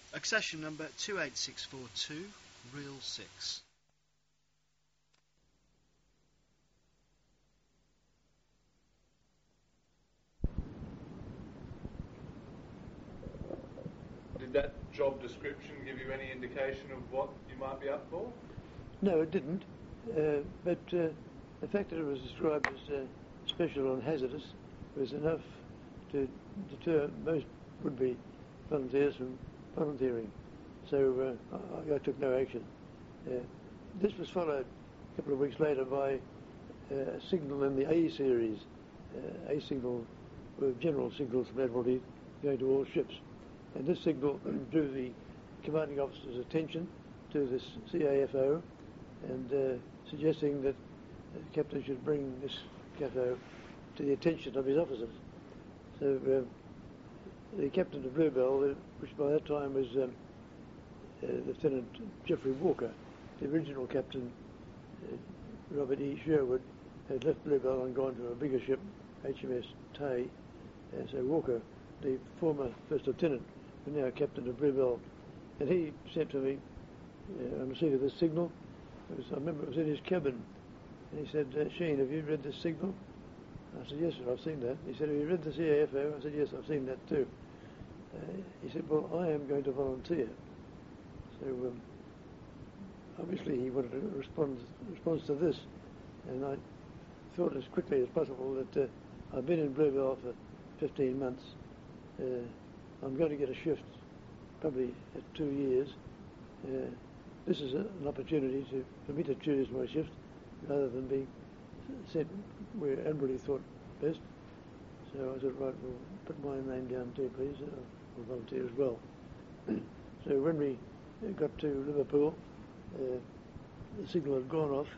Accession number 28642, reel 6. Did that job description give you any indication of what you might be up for? No, it didn't. But the fact that it was described as special and hazardous was enough to deter most would-be volunteers from volunteering. So I took no action. This was followed a couple of weeks later by a signal in the A series. A signal were general signals from Admiralty going to all ships. And this signal drew the commanding officer's attention to this CAFO and suggesting that the captain should bring this CAFO to the attention of his officers. So the captain of Bluebell, which by that time was Lieutenant Geoffrey Walker, the original captain, Robert E. Sherwood, had left Bluebell and gone to a bigger ship, HMS Tay. So Walker, the former first lieutenant, was now captain of Bluebell, and he sent to me on receipt of this signal. I remember it was in his cabin, and he said, "Sheen, have you read this signal?" I said, "Yes, sir, I've seen that." He said, "Have you read the CAFO?" I said, "Yes, I've seen that too." He said, "Well, I am going to volunteer." So obviously he wanted a response to this, and I thought as quickly as possible that I've been in Bluebell for 15 months. I'm going to get a shift probably at 2 years. This is an opportunity for me to choose my shift rather than being sent where everybody thought best. So I said, "Right, we'll put my name down too, please. I'll volunteer as well." So when we got to Liverpool, the signal had gone off,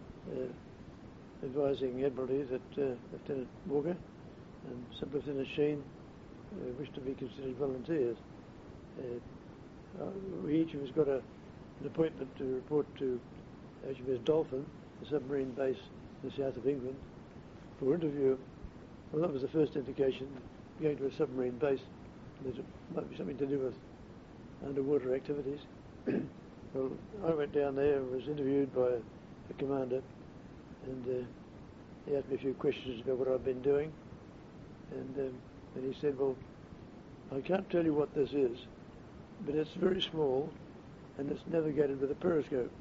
advising Admiralty that Lieutenant Walker and Sub-Lieutenant Sheen wished to be considered volunteers. We each of us got an appointment to report to HMS Dolphin, the submarine base in the south of England, for interview. Well, that was the first indication, going to a submarine base, that it might be something to do with underwater activities. Well, I went down there and was interviewed by the commander, and he asked me a few questions about what I've been doing, and he said, "Well, I can't tell you what this is, but it's very small, and it's navigated with a periscope."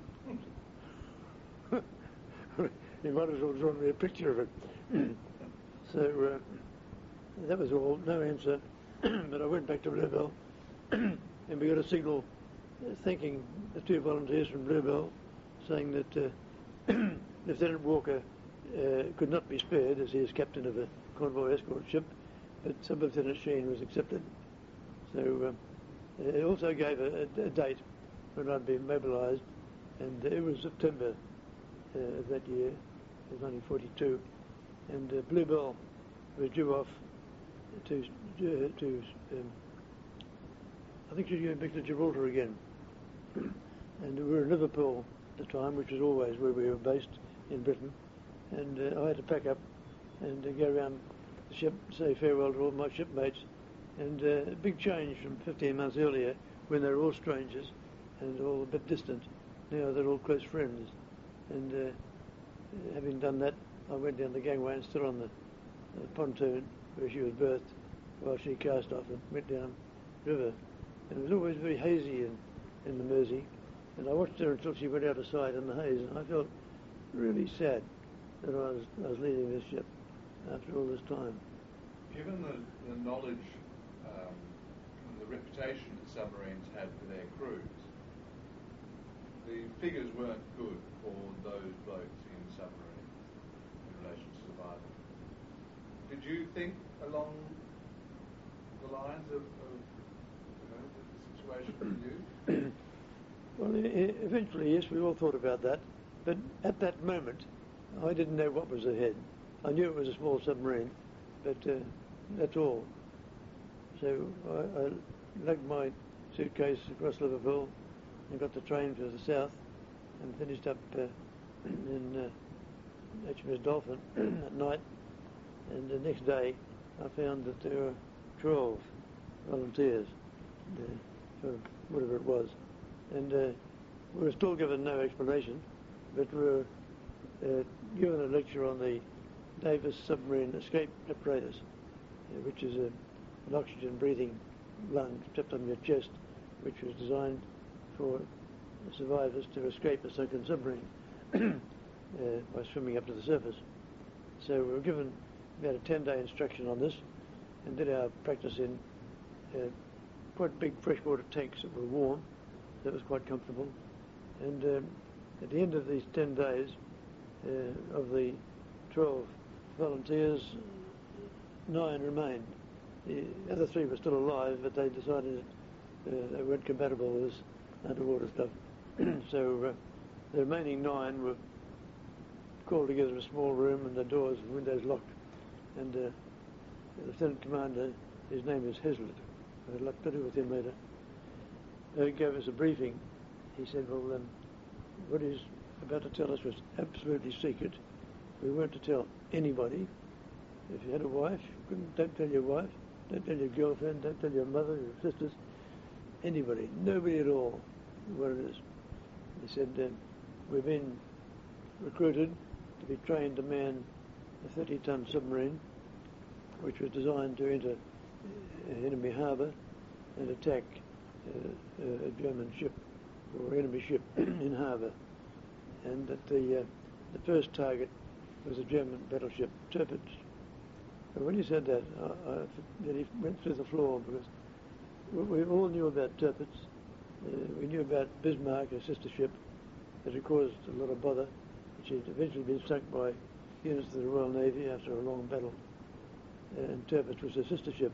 You might as well draw me a picture of it. So that was all, no answer. But I went back to Bluebell, and we got a signal thanking the 2 volunteers from Bluebell, saying that Lieutenant Walker could not be spared as he is captain of a convoy escort ship, but Sub-Lieutenant Sheen was accepted. So it also gave a date when I'd been mobilised, and it was September of that year, of 1942, and Bluebell was due off to I think she was going back to Gibraltar again. And we were in Liverpool at the time, which is always where we were based in Britain, and I had to pack up and go around the ship, say farewell to all my shipmates, and a big change from 15 months earlier when they were all strangers and all a bit distant. Now they're all close friends, and having done that, I went down the gangway and stood on the pontoon where she was berthed while she cast off and went down river. And it was always very hazy in the Mersey, and I watched her until she went out of sight in the haze, and I felt really sad that I was leaving this ship after all this time. Given the knowledge and the reputation that submarines had for their crews, the figures weren't good for those blokes in submarines in relation to survival. Did you think along the lines of the situation for you? Well, eventually, yes, we all thought about that, but at that moment, I didn't know what was ahead. I knew it was a small submarine, but that's all. So I lugged my suitcase across Liverpool and got the train for the south and finished up in HMS Dolphin at night. And the next day, I found that there were 12 volunteers. for whatever it was. And we were still given no explanation, but we were given a lecture on the Davis submarine escape apparatus, which is an oxygen-breathing lung strapped on your chest, which was designed for survivors to escape a sunken submarine by swimming up to the surface. So we were given about a 10-day instruction on this and did our practice in quite big freshwater tanks that were warm. That was quite comfortable. And at the end of these 10 days, of the 12 volunteers, 9 remained. The other 3 were still alive, but they decided that they weren't compatible with this underwater stuff. So the remaining 9 were called together in a small room and the doors and windows locked. And the Lieutenant Commander, his name is Heslett, I had a lot to do with him later, he gave us a briefing. He said, well, what he's about to tell us was absolutely secret. We weren't to tell anybody. If you had a wife, don't tell your wife, don't tell your girlfriend, don't tell your mother, your sisters, anybody, nobody at all, what it is. He said, we've been recruited to be trained to man a 30-ton submarine, which was designed to enter enemy harbour and attack a German ship or enemy ship in harbour. And that the first target was a German battleship, Tirpitz. But when he said that, he went through the floor, because we all knew about Tirpitz. We knew about Bismarck, a sister ship, that had caused a lot of bother, which had eventually been sunk by units of the Royal Navy after a long battle. And Tirpitz was a sister ship.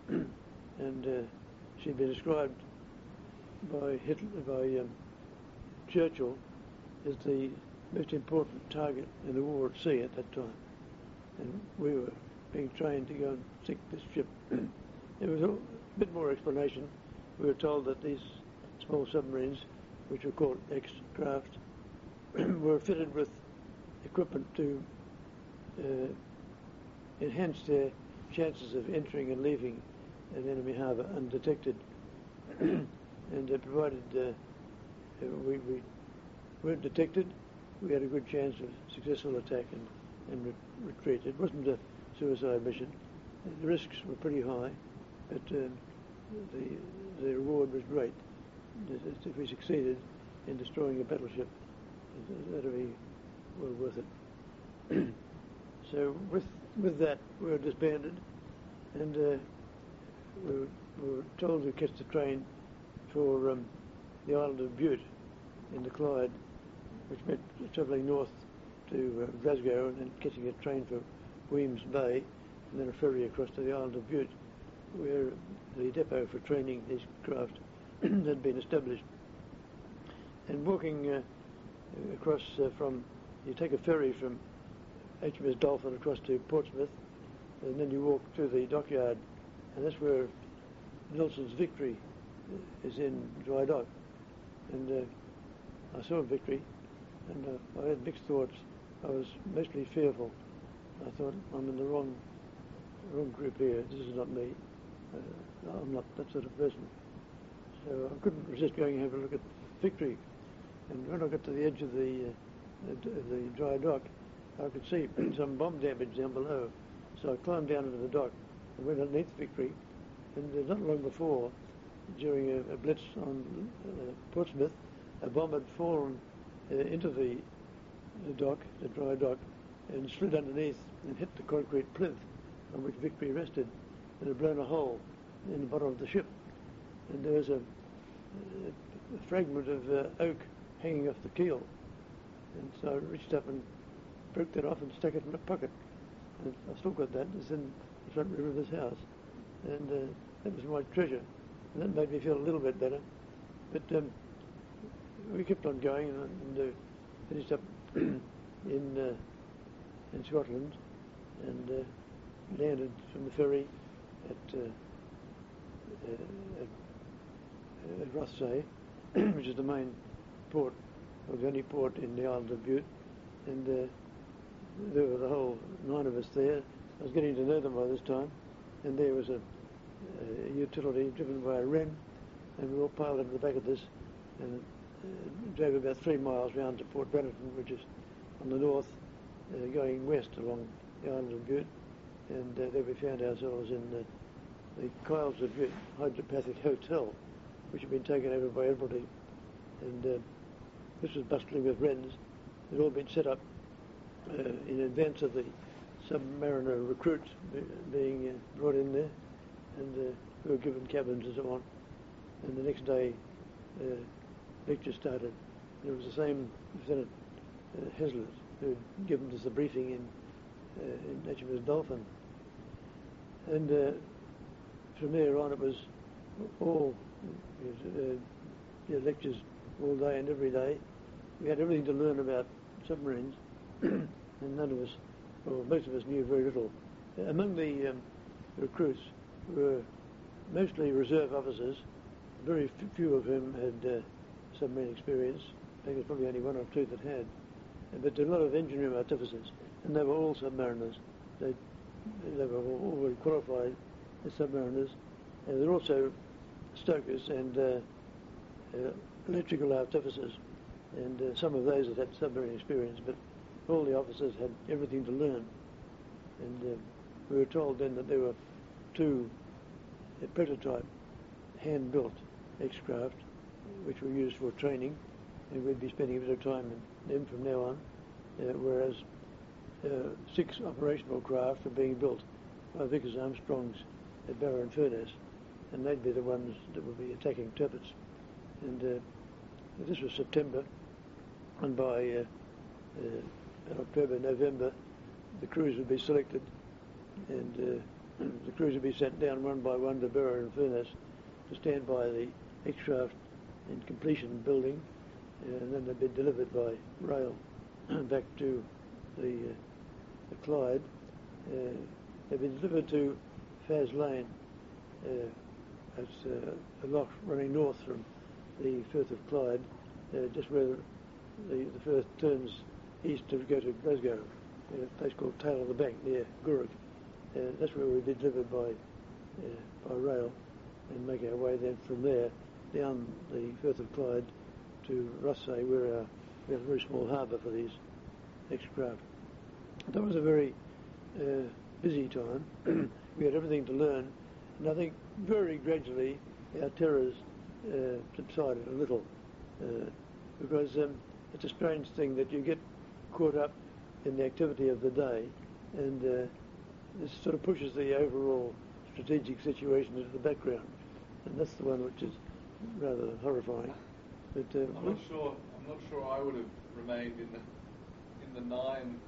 And she'd been described by Churchill as the most important target in the war at sea at that time. And we were being trained to go and sink this ship. There was a bit more explanation. We were told that these small submarines, which were called X-craft, were fitted with equipment to enhance their chances of entering and leaving an enemy harbour undetected. And provided we weren't detected, we had a good chance of successful attack and retreat. It wasn't a suicide mission. The risks were pretty high, but the reward was great. If we succeeded in destroying a battleship, that would be well worth it. So with that, we were disbanded, and we were told to catch the train for the island of Bute in the Clyde, which meant travelling north to Glasgow and then catching a train for Weems Bay and then a ferry across to the island of Bute, where the depot for training these craft had been established. And walking across you take a ferry from HMS Dolphin across to Portsmouth, and then you walk to the dockyard, and that's where Nelson's Victory is in dry dock. And I saw Victory, and I had mixed thoughts. I was mostly fearful. I thought, I'm in the wrong group here. This is not me. I'm not that sort of person. So I couldn't resist going and have a look at Victory. And when I got to the edge of the dry dock, I could see some bomb damage down below. So I climbed down into the dock and went underneath Victory. And not long before, during a blitz on Portsmouth, a bomb had fallen into the dock, the dry dock, and slid underneath and hit the concrete plinth on which Victory rested, and had blown a hole in the bottom of the ship. And there was a fragment of oak hanging off the keel. And so I reached up and broke that off and stuck it in my pocket. And I still got that. It's in the front room of this house. And that was my treasure. And that made me feel a little bit better. But we kept on going and finished up in Scotland and landed from the ferry at Rothesay, which is the main port, or the only port in the island of Bute. And there were the whole 9 of us there. I was getting to know them by this time. And there was a utility driven by a wren, and we all piled into the back of this and drove about 3 miles round to Port Bremerton, which is on the north, going west along the island of Bute, and there we found ourselves in the Kyles of Bute Hydropathic Hotel, which had been taken over by Admiralty, and this was bustling with wrens. It had all been set up in advance of the submariner recruits being brought in there, and we were given cabins and so on. And the next day, lecture started. It was the same Lieutenant Hazlitt who had given us the briefing in HMS Dolphin. And from there on, it was all lectures all day and every day. We had everything to learn about submarines, and none of us, or most of us, knew very little. Among the recruits were mostly reserve officers, very few of whom had submarine experience. I think there was probably only one or two that had. But a lot of engineering artificers, and they were all submariners. They were all already qualified as submariners. And there were also stokers and electrical artificers, and some of those that had submarine experience, but all the officers had everything to learn. And we were told then that there were 2 prototype hand-built X-craft which were used for training, and we'd be spending a bit of time in them from now on, whereas 6 operational craft were being built by Vickers Armstrongs at Barrow and Furness, and they'd be the ones that would be attacking turrets. And this was September, and by October, November, the crews would be selected, and the crews would be sent down one by one to Barrow and Furness to stand by the X-craft in completion building, and then they'd be delivered by rail back to the Clyde. They'd be delivered to Faz Lane. That's a loch running north from the Firth of Clyde, just where the Firth turns east to go to Glasgow, a place called Tail of the Bank near Gourock. That's where we'd be delivered by rail, and make our way then from there down the Firth of Clyde to Rothesay, where we have a very small harbour for these X-craft. That was a very busy time. We had everything to learn, and I think very gradually our terrors subsided a little, because it's a strange thing that you get caught up in the activity of the day, and this sort of pushes the overall strategic situation into the background, and that's the one which is rather horrifying. But I'm not sure I would have remained in the 9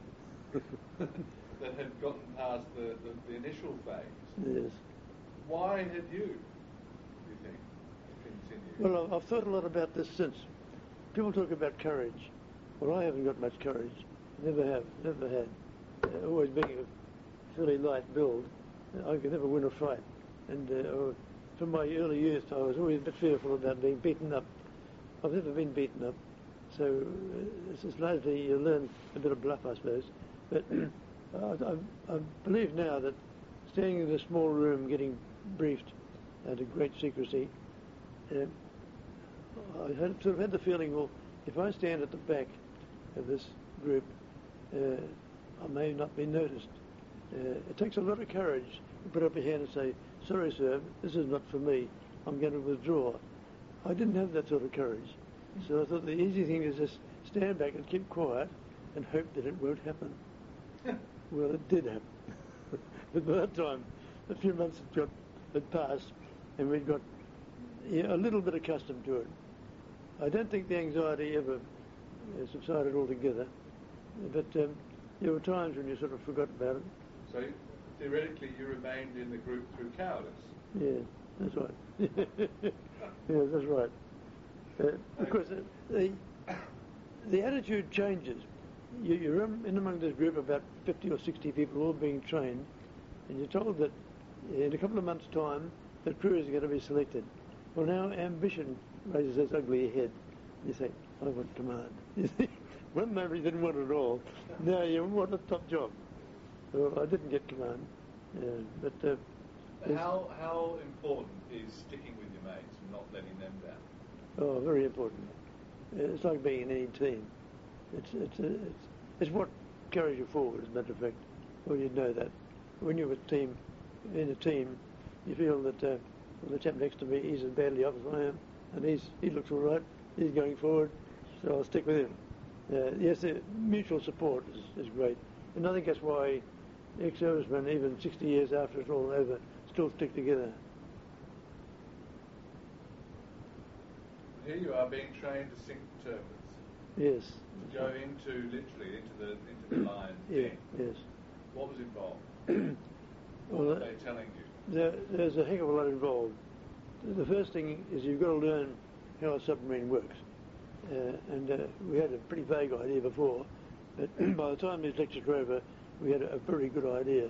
that had gotten past the initial phase. Yes. Why had you think, continued? Well, I've thought a lot about this since. People talk about courage. Well, I haven't got much courage. Never have. Never had. Always being a fairly light build, I could never win a fight. And from my early youth, I was always a bit fearful about being beaten up. I've never been beaten up, so it's largely you learn a bit of bluff, I suppose. But I believe now that staying in a small room, getting briefed under great secrecy, I had the feeling, well, if I stand at the back of this group, I may not be noticed. It takes a lot of courage to put up your hand and say, sorry sir, this is not for me, I'm going to withdraw. I didn't have that sort of courage, so I thought the easy thing is just stand back and keep quiet and hope that it won't happen. Well, it did happen. But by that time, a few months had passed, and we'd got a little bit accustomed to it. I don't think the anxiety ever subsided altogether, but there were times when you sort of forgot about it. So, theoretically, you remained in the group through cowardice. Yeah, that's right. Yeah, that's right. Because the attitude changes. You're in among this group, about 50 or 60 people all being trained, and you're told that in a couple of months' time, the crew is going to be selected. Well, now ambition raises its ugly head. You say, I want command. You see, one moment you didn't want it at all. Now you want the top job. Well, I didn't get command. But how important is sticking with your mates and not letting them down. Oh, very important. It's like being in any team. It's what carries you forward, as a matter of fact. Well, you know that. When you're in a team, you feel that the chap next to me, he's as badly off as I am, and he looks all right, he's going forward, so I'll stick with him. Yes, the mutual support is great. And I think that's why ex-servicemen, even 60 years after it's all over, still stick together. Here you are being trained to sink turbines. Yes. To go literally into the lion's den. Yes. What was involved? What were they telling you? There's a heck of a lot involved. The first thing is you've got to learn how a submarine works. We had a pretty vague idea before, but by the time these lectures were over, we had a very good idea.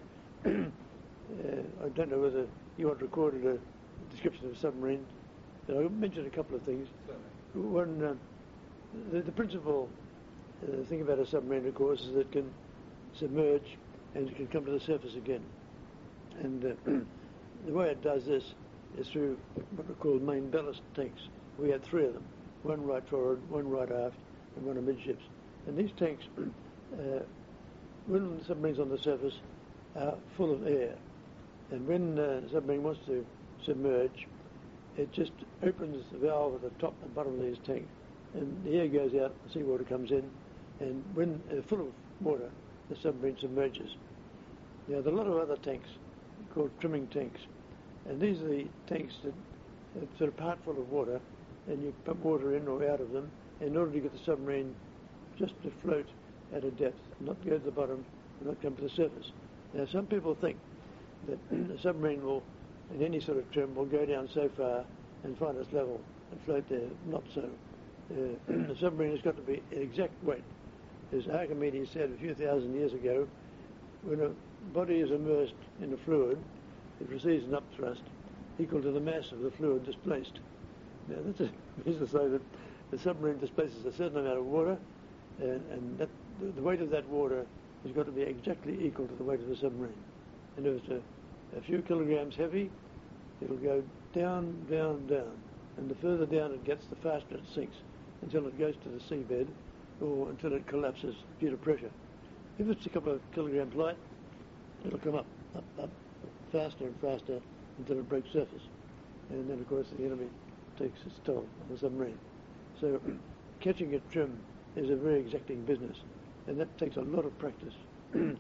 I don't know whether you want recorded a description of a submarine, but I'll mention a couple of things. One, the principal thing about a submarine, of course, is that it can submerge and it can come to the surface again. And the way it does this is through what are called main ballast tanks. We had 3 of them, one right forward, one right aft, and one amidships. And these tanks, when the submarine's on the surface, are full of air. And when the submarine wants to submerge, it just opens the valve at the top and bottom of these tanks, and the air goes out, the seawater comes in, and when full of water, the submarine submerges. Now, there are a lot of other tanks called trimming tanks, and these are the tanks that are sort of part full of water, and you pump water in or out of them in order to get the submarine just to float at a depth, not go to the bottom and not come to the surface. Now, some people think that a submarine will, in any sort of trim, will go down so far and find its level and float there. Not so. The submarine has got to be an exact weight. As Archimedes said a few thousand years ago, when a body is immersed in a fluid, it receives an upthrust equal to the mass of the fluid displaced. Now, that means to say that the submarine displaces a certain amount of water, and that the weight of that water has got to be exactly equal to the weight of the submarine. And if it's a few kilograms heavy, it'll go down, down, down. And the further down it gets, the faster it sinks, until it goes to the seabed, or until it collapses due to pressure. If it's a couple of kilograms light, it'll come up, faster and faster, until it breaks surface. And then, of course, the enemy takes its toll on the submarine. So catching a trim is a very exacting business, and that takes a lot of practice. And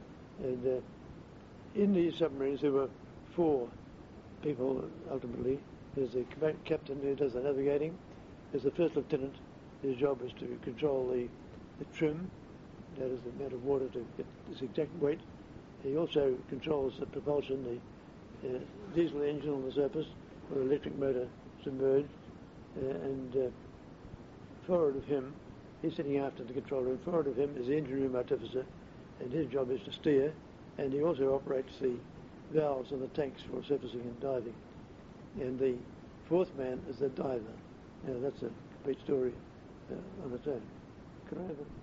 in these submarines, there were 4 people ultimately. There's the captain who does the navigating. There's the first lieutenant. His job is to control the trim, that is the amount of water to get this exact weight. He also controls the propulsion, the diesel engine on the surface, or electric motor submerged, and forward of him, he's sitting after the control room. Forward of him is the engine room artificer, and his job is to steer, and he also operates the valves on the tanks for surfacing and diving. And the 4th man is the diver. Now, that's a complete story on its own. Could I have it?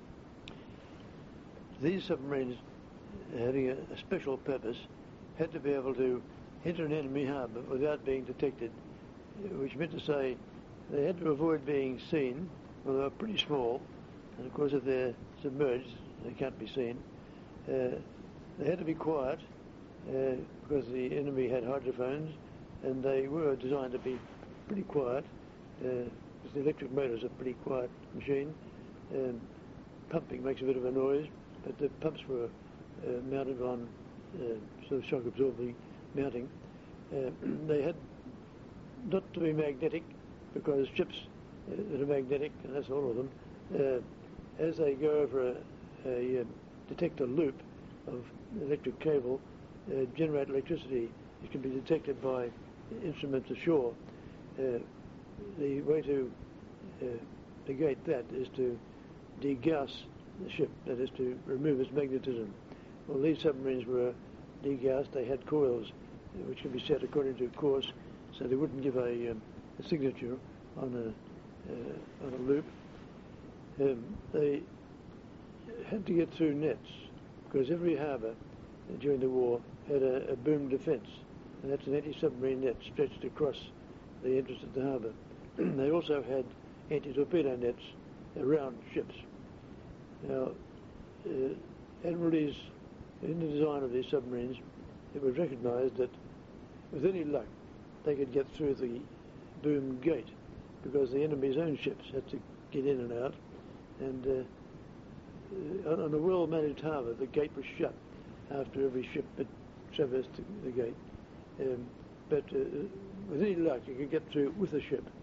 These submarines, having a special purpose, had to be able to enter an enemy harbour without being detected, which meant to say they had to avoid being seen. Well, they were pretty small, and of course if they're submerged, they can't be seen. They had to be quiet, because the enemy had hydrophones, and they were designed to be pretty quiet, because the electric motor is a pretty quiet machine. Pumping makes a bit of a noise, but the pumps were mounted on sort of shock-absorbing mounting. They had not to be magnetic, because ships that are magnetic, and that's all of them, as they go over detect a loop of electric cable, generate electricity. It can be detected by instruments ashore. The way to negate that is to degauss the ship, that is to remove its magnetism. Well, these submarines were degaussed. They had coils which can be set according to course, so they wouldn't give a signature on a loop. They had to get through nets, because every harbour during the war had a boom defence, and that's an anti-submarine net stretched across the entrance of the harbour. They also had anti-torpedo nets around ships. Now, Admiralties, in the design of these submarines, it was recognised that with any luck they could get through the boom gate because the enemy's own ships had to get in and out, and on a well-managed harbour the gate was shut after every ship had traversed the gate. But with any luck you could get through with a ship,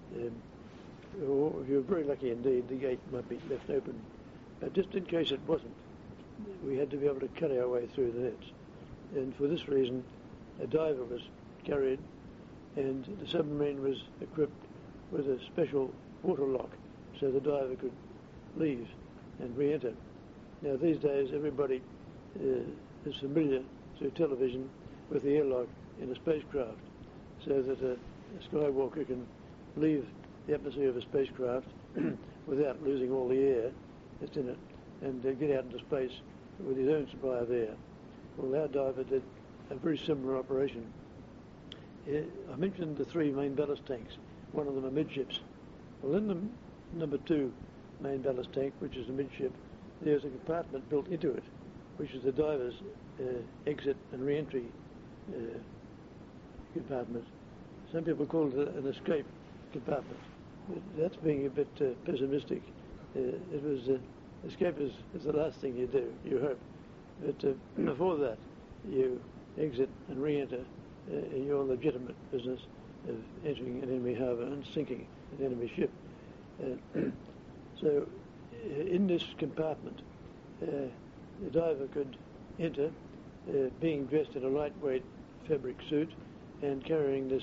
or if you were very lucky indeed the gate might be left open. But just in case it wasn't, we had to be able to cut our way through the nets, and for this reason a diver was carried, and the submarine was equipped with a special water lock so the diver could leave and re-enter. Now these days everybody is familiar through television with the airlock in a spacecraft, so that a skywalker can leave the atmosphere of a spacecraft without losing all the air that's in it and get out into space with his own supply of air. Well, our diver did a very similar operation. I mentioned the 3 main ballast tanks, one of them amidships. Well, in the number 2 main ballast tank, which is the midship, there's a compartment built into it, which is the diver's exit and re-entry compartment. Some people call it an escape compartment. That's being a bit pessimistic. It was escape is the last thing you do, you hope. But before that, you exit and re-enter in your legitimate business of entering an enemy harbour and sinking an enemy ship. So in this compartment, the diver could enter being dressed in a lightweight fabric suit and carrying this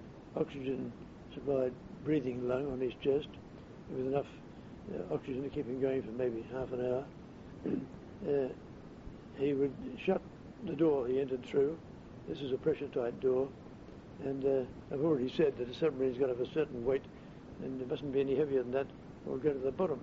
oxygen-supplied breathing lung on his chest with enough oxygen to keep him going for maybe half an hour. He would shut the door he entered through. This is a pressure-tight door, and I've already said that a submarine's got to have a certain weight, and it mustn't be any heavier than that or it'll go to the bottom.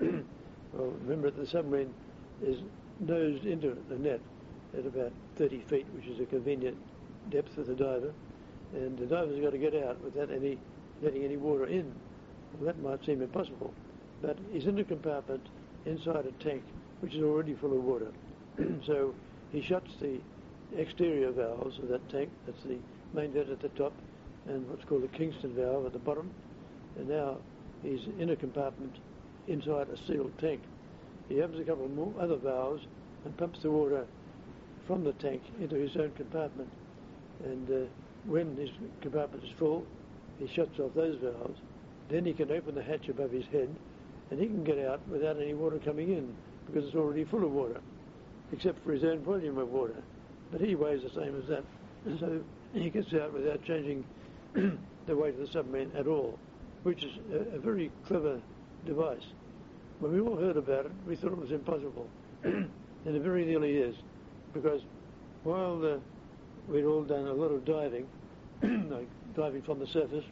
Well, remember that the submarine is nosed into the net at about 30 feet, which is a convenient depth for the diver, and the diver's got to get out without letting any water in. Well, that might seem impossible, but he's in a compartment inside a tank which is already full of water. So he shuts the exterior valves of that tank, that's the main vent at the top, and what's called a Kingston valve at the bottom, and now he's in a compartment inside a sealed tank. He opens a couple more other valves and pumps the water from the tank into his own compartment, and when his compartment is full, he shuts off those valves. Then he can open the hatch above his head, and he can get out without any water coming in, because it's already full of water, except for his own volume of water. But he weighs the same as that, and so he gets out without changing the weight of the submarine at all, which is a very clever device. When we all heard about it, we thought it was impossible, and it very nearly is, because while we'd all done a lot of diving, like diving from the surface,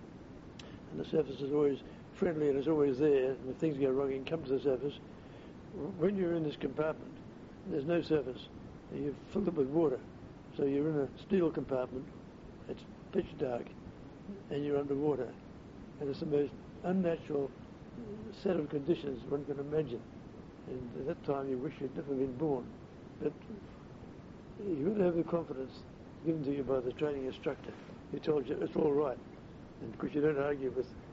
and the surface is always friendly and is always there, and if things go wrong you can come to the surface. When you're in this compartment, there's no surface. You've filled it with water, so you're in a steel compartment, it's pitch dark, and you're underwater, and it's the most unnatural set of conditions one can imagine, and at that time you wish you'd never been born. But you've got to have the confidence given to you by the training instructor who told you it's all right, and of course you don't argue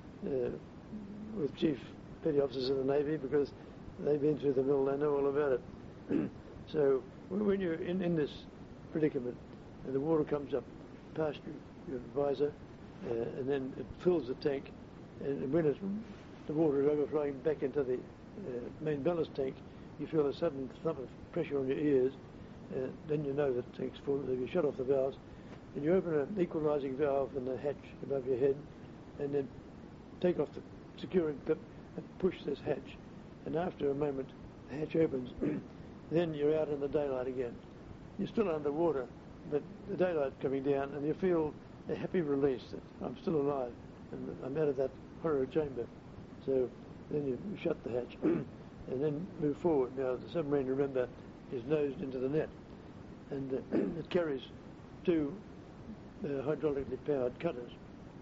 with chief petty officers of the Navy, because they've been through the mill, they know all about it. So when you're in this predicament and the water comes up past your visor, and then it fills the tank, and when the water is overflowing back into the main ballast tank, you feel a sudden thump of pressure on your ears, then you know that the tank's full. So you shut off the valves, and you open an equalising valve in the hatch above your head, and then take off the securing clip and push this hatch, and after a moment the hatch opens. Then you're out in the daylight again. You're still underwater, but the daylight's coming down, and you feel a happy release that I'm still alive, and I'm out of that horror chamber. So then you shut the hatch, and then move forward. Now the submarine, remember, is nosed into the net, and it carries 2 hydraulically powered cutters,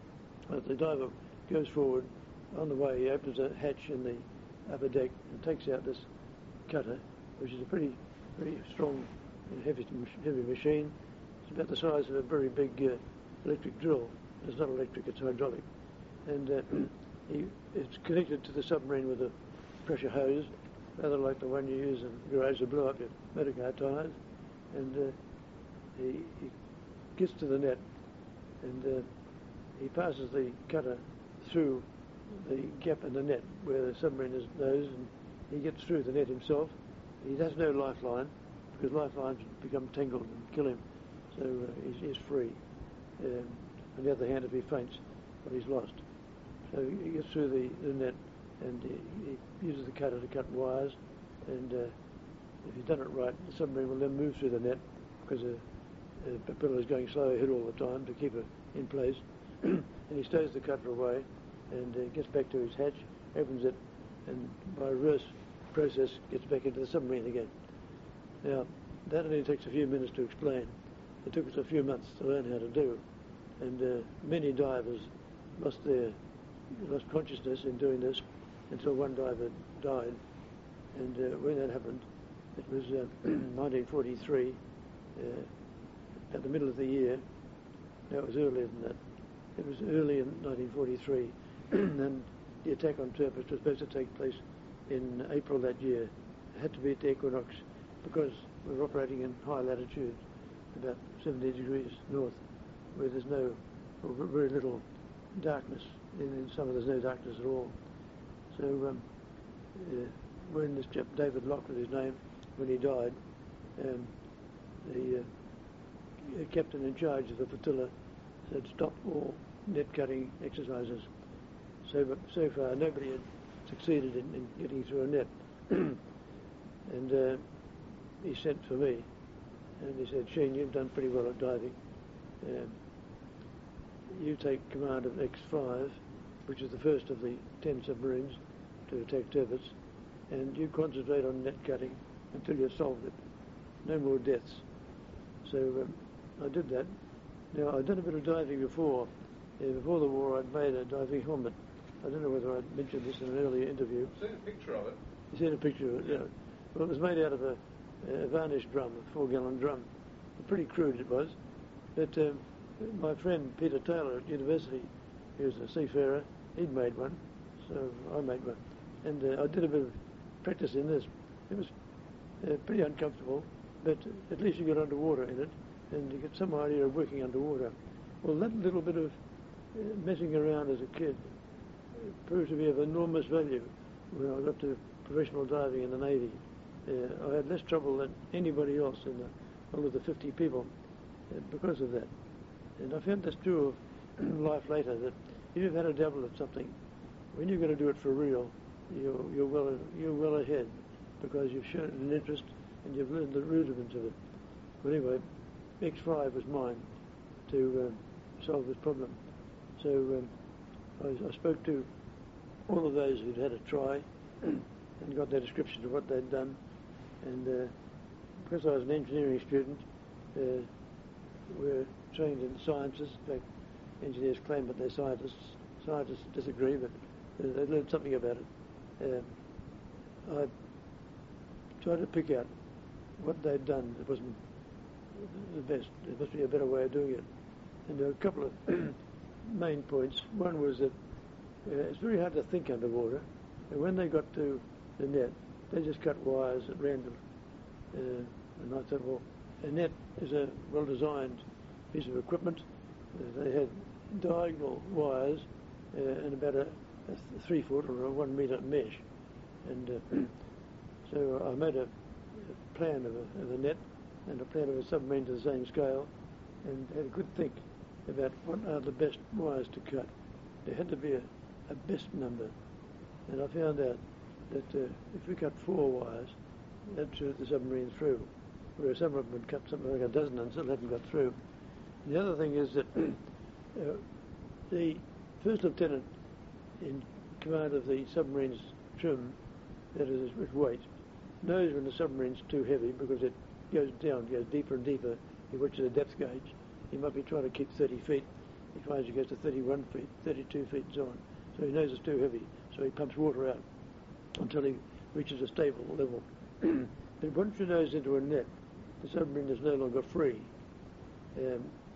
But the diver goes forward. On the way, he opens a hatch in the upper deck and takes out this cutter, which is a pretty strong and heavy machine. It's about the size of a very big electric drill. It's not electric, it's hydraulic. And it's connected to the submarine with a pressure hose, rather like the one you use in the garage to blow up your motorcar tyres. And he gets to the net, and he passes the cutter through the gap in the net where the submarine is nosed, and he gets through the net himself. He has no lifeline, because lifelines become tangled and kill him, so he's free. On the other hand, if he faints, well, he's lost. So he gets through the net, and he uses the cutter to cut wires, and if he's done it right, the submarine will then move through the net, because the propeller is going slow ahead all the time to keep it in place. And he stows the cutter away, and gets back to his hatch, opens it, and by reverse process gets back into the submarine again. Now, that only takes a few minutes to explain. It took us a few months to learn how to do, and many divers lost consciousness in doing this until one diver died. And when that happened, it was 1943, at the middle of the year. No, it was earlier than that. It was early in 1943, and the attack on Tirpitz was supposed to take place in April that year. It had to be at the equinox because we were operating in high latitude, about 70 degrees north, where there's no, or very little darkness. In summer there's no darkness at all. So when this chap, David Locke was his name, when he died, the captain in charge of the flotilla said stop all net cutting exercises. So far nobody had succeeded in getting through a net. And he sent for me, and he said, Sheen, you've done pretty well at diving. You take command of X5, which is the first of the 10 submarines to attack Tirpitz, and you concentrate on net cutting until you've solved it. No more deaths. So I did that. Now, I'd done a bit of diving before. Before the war, I'd made a diving helmet. I don't know whether I'd mentioned this in an earlier interview. I've seen a picture of it. You seen a picture of it? Yeah. Well, it was made out of a varnish drum, a 4-gallon drum. Pretty crude it was. But my friend Peter Taylor at university, he was a seafarer, he'd made one, so I made one. And I did a bit of practice in this. It was pretty uncomfortable, but at least you got underwater in it, and you get some idea of working underwater. Well, that little bit of messing around as a kid proved to be of enormous value when I got to professional diving in the Navy. I had less trouble than anybody else in all of the 50 people because of that. And I found that's true of life later, that if you've had a dabble at something, when you're going to do it for real, you're well ahead, because you've shown an interest and you've learned the rudiments of it. But anyway, X5 was mine to solve this problem. So I spoke to all of those who'd had a try and got their description of what they'd done. And because I was an engineering student, we're trained in sciences. In fact, engineers claim that they're scientists. Scientists disagree, but they learned something about it. I tried to pick out what they'd done that wasn't the best. There must be a better way of doing it. And there were a couple of main points. One was that it's very hard to think underwater. And when they got to the net, they just cut wires at random. And I thought, well, a net is a well-designed piece of equipment. They had diagonal wires and about a 3-foot or a 1 metre mesh. And so I made a plan of a net and a plan of a submarine to the same scale, and had a good think about what are the best wires to cut. There had to be a best number, and I found out that if we cut 4 wires, that should the submarine through, whereas some of them would cut something like a dozen and still hadn't got through. And the other thing is that the first lieutenant in command of the submarine's trim, that is its weight, knows when the submarine's too heavy because it goes down, goes deeper and deeper. He watches the depth gauge. He might be trying to keep 30 feet, he finds he goes to 31 feet, 32 feet and so on. So he knows it's too heavy, so he pumps water out until he reaches a stable level. But once you nose into a net, the submarine is no longer free.